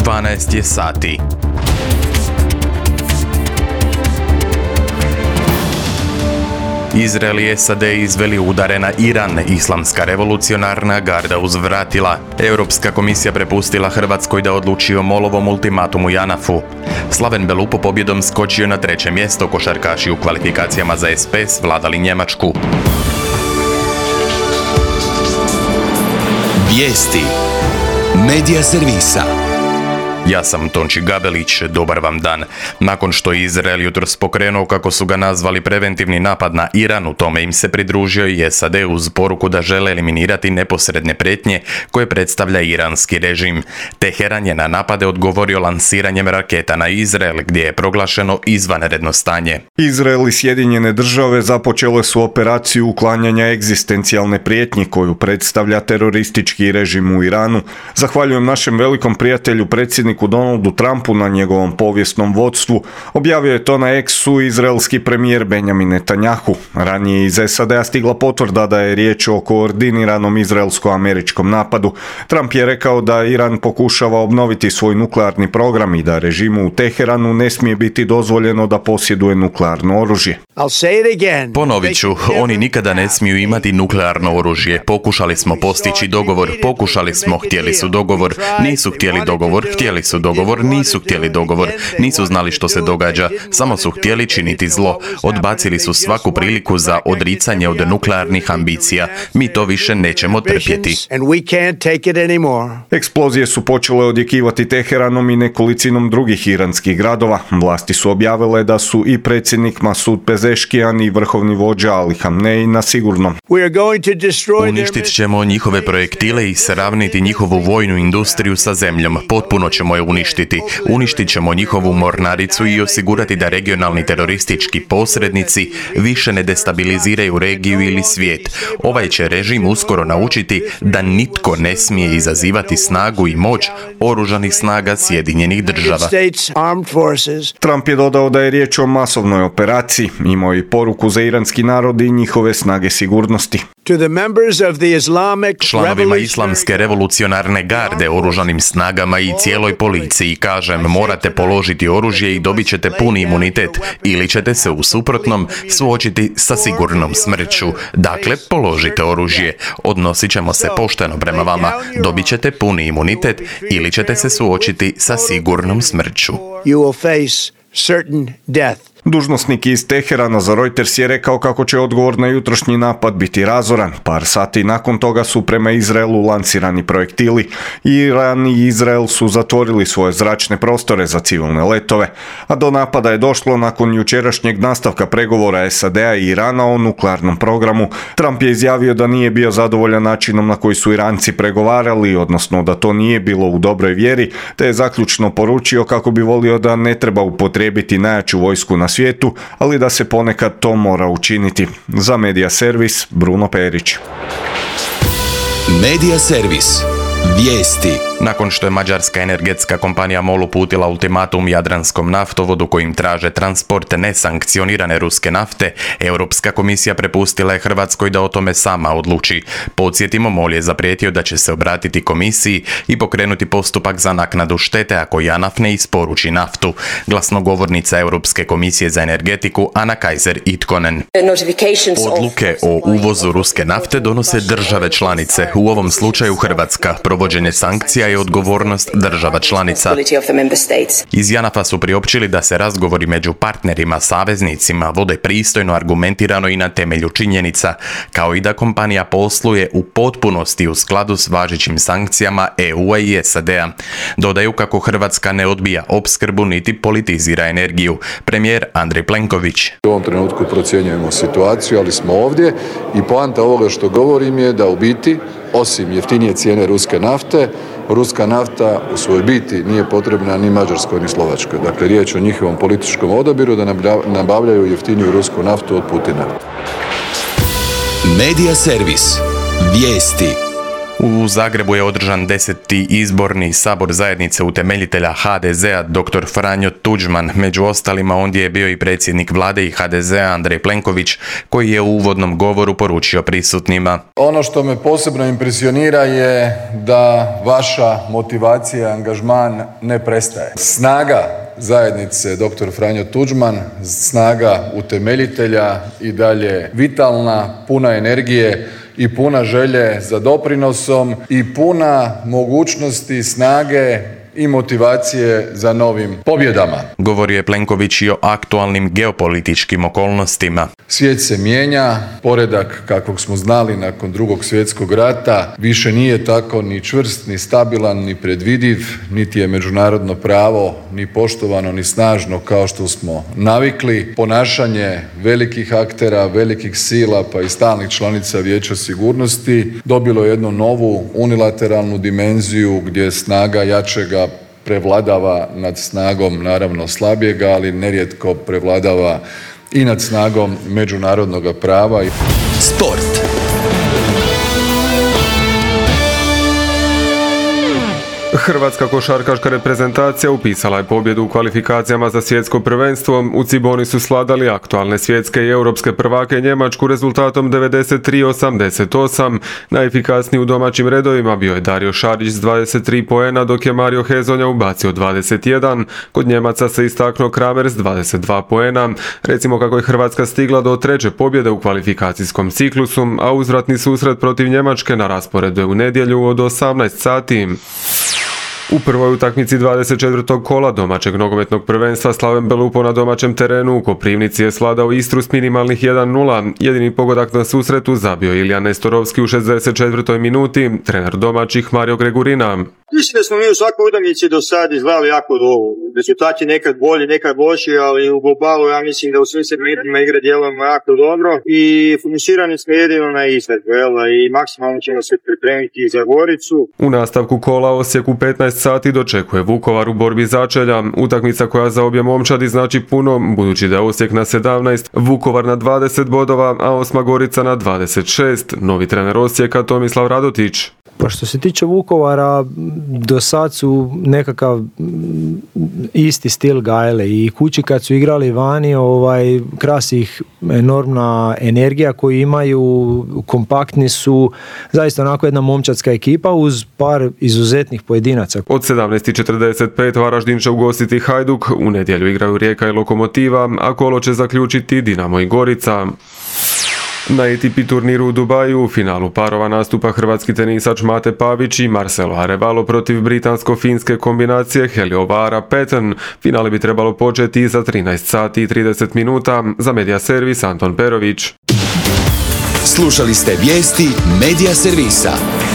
12 je sati. Izrael i SAD izveli udare na Iran, Islamska revolucionarna garda uzvratila. Europska komisija prepustila Hrvatskoj da odluči o Molovom ultimatumu JANAF-u. Slaven Belupo pobjedom skočio na 3. mjesto, košarkaši u kvalifikacijama za SPS vladali Njemačku. Vijesti Medija servisa. Ja sam Tonči Gabelić, dobar vam dan. Nakon što je Izrael jutros pokrenuo, kako su ga nazvali, preventivni napad na Iran, u tome im se pridružio i SAD uz poruku da žele eliminirati neposredne prijetnje koje predstavlja iranski režim. Teheran je na napade odgovorio lansiranjem raketa na Izrael, gdje je proglašeno izvanredno stanje. Izrael i Sjedinjene države započele su operaciju uklanjanja egzistencijalne prijetnje koju predstavlja teroristički režim u Iranu. Zahvaljujem našem velikom prijatelju, predsjedniku Donaldu Trumpu, na njegovom povijesnom vodstvu. Objavio je to na X-u izraelski premijer Benjamin Netanjahu. Ranije iz SAD-a stigla potvrda da je riječ o koordiniranom izraelsko-američkom napadu. Trump je rekao da Iran pokušava obnoviti svoj nuklearni program i da režimu u Teheranu ne smije biti dozvoljeno da posjeduje nuklearno oružje. Ponovit ću, oni nikada ne smiju imati nuklearno oružje. Pokušali smo postići dogovor, htjeli su dogovor, nisu htjeli dogovor, su dogovor, nisu htjeli dogovor, nisu znali što se događa, samo su htjeli činiti zlo. Odbacili su svaku priliku za odricanje od nuklearnih ambicija. Mi to više nećemo trpjeti. Eksplozije su počele odjekivati Teheranom i nekolicinom drugih iranskih gradova. Vlasti su objavile da su i predsjednik Masud Pezeškijan i vrhovni vođa Ali Hamnej na sigurnom. Uništit ćemo njihove projektile i sravniti njihovu vojnu industriju sa zemljom. Potpuno ćemo je uništiti. Uništit ćemo njihovu mornaricu i osigurati da regionalni teroristički posrednici više ne destabiliziraju regiju ili svijet. Ovaj će režim uskoro naučiti da nitko ne smije izazivati snagu i moć oružanih snaga Sjedinjenih država. Trump je dodao da je riječ o masovnoj operaciji. Imao je poruku za iranski narod i njihove snage sigurnosti. Članovima Islamske revolucionarne garde, oružanim snagama i cijeloj policiji kažem, morate položiti oružje i dobit ćete puni imunitet, ili ćete se u suprotnom suočiti sa sigurnom smrću. Dakle, položite oružje. Odnosit ćemo se pošteno prema vama. Dobit ćete puni imunitet ili ćete se suočiti sa sigurnom smrću. Dužnosnik iz Teherana za Reuters je rekao kako će odgovor na jutrošnji napad biti razoran. Par sati nakon toga su prema Izraelu lansirani projektili. Iran i Izrael su zatvorili svoje zračne prostore za civilne letove, a do napada je došlo nakon jučerašnjeg nastavka pregovora SAD-a i Irana o nuklearnom programu. Trump je izjavio da nije bio zadovoljan načinom na koji su Iranci pregovarali, odnosno da to nije bilo u dobroj vjeri, te je zaključno poručio kako bi volio da ne treba upotrijebiti najjaču vojsku na svijetu, ali da se ponekad to mora učiniti. Za Medija servis, Bruno Perić. Medija servis. Vijesti. Nakon što je mađarska energetska kompanija MOL uputila ultimatum Jadranskom naftovodu kojim traže transport nesankcionirane ruske nafte, Europska komisija prepustila je Hrvatskoj da o tome sama odluči. Podsjetimo, MOL je zaprijetio da će se obratiti komisiji i pokrenuti postupak za naknadu štete ako JANAF ne isporuči naftu. Glasnogovornica Europske komisije za energetiku Ana Kaiser Itkonen. Odluke o uvozu ruske nafte donose države članice, u ovom slučaju Hrvatska. Provođenje sankcija je odgovornost država članica. Iz JANAF-a su priopćili da se razgovori među partnerima, saveznicima vode pristojno, argumentirano i na temelju činjenica, kao i da kompanija posluje u potpunosti u skladu s važećim sankcijama EU-a i SAD-a. Dodaju kako Hrvatska ne odbija opskrbu niti politizira energiju. Premijer Andrej Plenković. U ovom trenutku procjenjujemo situaciju, ali smo ovdje i poanta ovoga što govorim je da u biti, osim jeftinije cijene ruska nafta u svojoj biti nije potrebna ni Mađarskoj ni Slovačkoj. Dakle, riječ o njihovom političkom odabiru da nabavljaju jeftiniju rusku naftu od Putina. Medija servis. Vijesti. U Zagrebu je održan 10. izborni sabor zajednice utemeljitelja HDZ-a dr. Franjo Tuđman. Među ostalima ondje je bio i predsjednik vlade i HDZ-a Andrej Plenković, koji je u uvodnom govoru poručio prisutnima. Ono što me posebno impresionira je da vaša motivacija i angažman ne prestaje. Snaga zajednice dr. Franjo Tuđman, snaga utemeljitelja i dalje vitalna, puna energije i puna želje za doprinosom i puna mogućnosti, snage i motivacije za novim pobjedama. Govorio je Plenković i o aktualnim geopolitičkim okolnostima. Svijet se mijenja, poredak kakvog smo znali nakon Drugog svjetskog rata više nije tako ni čvrst, ni stabilan, ni predvidiv, niti je međunarodno pravo ni poštovano, ni snažno kao što smo navikli. Ponašanje velikih aktera, velikih sila pa i stalnih članica Vijeća sigurnosti dobilo je jednu novu unilateralnu dimenziju gdje snaga jačega prevladava nad snagom naravno slabijega, ali nerijetko prevladava i nad snagom međunarodnog prava. Sport. Hrvatska košarkaška reprezentacija upisala je pobjedu u kvalifikacijama za svjetsko prvenstvo. U Ciboni su svladali aktualne svjetske i europske prvake Njemačku rezultatom 93-88. Najefikasniji u domaćim redovima bio je Dario Šarić s 23 poena, dok je Mario Hezonja ubacio 21. Kod Njemaca se istaknuo Kramer s 22 poena. Recimo kako je Hrvatska stigla do treće pobjede u kvalifikacijskom ciklusu, a uzvratni susret protiv Njemačke na rasporedu je u nedjelju od 18 sati. U prvoj utakmici 24. kola domaćeg nogometnog prvenstva Slaven Belupo na domaćem terenu u Koprivnici je svladao Istru s minimalnih 1-0. Jedini pogodak na susretu zabio Ilija Nestorovski u 64. minuti, trener domaćih Mario Gregurina. Mislim da smo mi u svakoj utakmici do sad izgledali jako dobro. Rezultat je nekad bolji, nekad loši, ali u globalu ja mislim da u svim segmentima igre djelujemo jako dobro i fokusirani smo jedino na izvedbu, i maksimalno ćemo se pripremiti za Goricu. U nastavku kola Osijek u 15 sati dočekuje Vukovar u borbi začelja. Utakmica koja za obje momčadi znači puno, budući da je Osijek na 17, Vukovar na 20 bodova, a Osma Gorica na 26. Novi trener Osijeka Tomislav Radotić. Pa što se tiče Vukovara, do sad su nekakav isti stil gajele i kući kad su igrali vani, krasi ih enormna energija koju imaju, kompaktni su, zaista onako jedna momčadska ekipa uz par izuzetnih pojedinaca. Od 17:45 Varaždin će ugostiti Hajduk, u nedjelju igraju Rijeka i Lokomotiva, a kolo će zaključiti Dinamo i Gorica. Na ATP turniru u Dubaju u finalu parova nastupa hrvatski tenisač Mate Pavić i Marcelo Arevalo protiv britansko-finske kombinacije Heliovara Patton. Finale bi trebalo početi za 13 sati i 30 minuta. Za Media Servis Anton Perović. Slušali ste vijesti Media Servisa.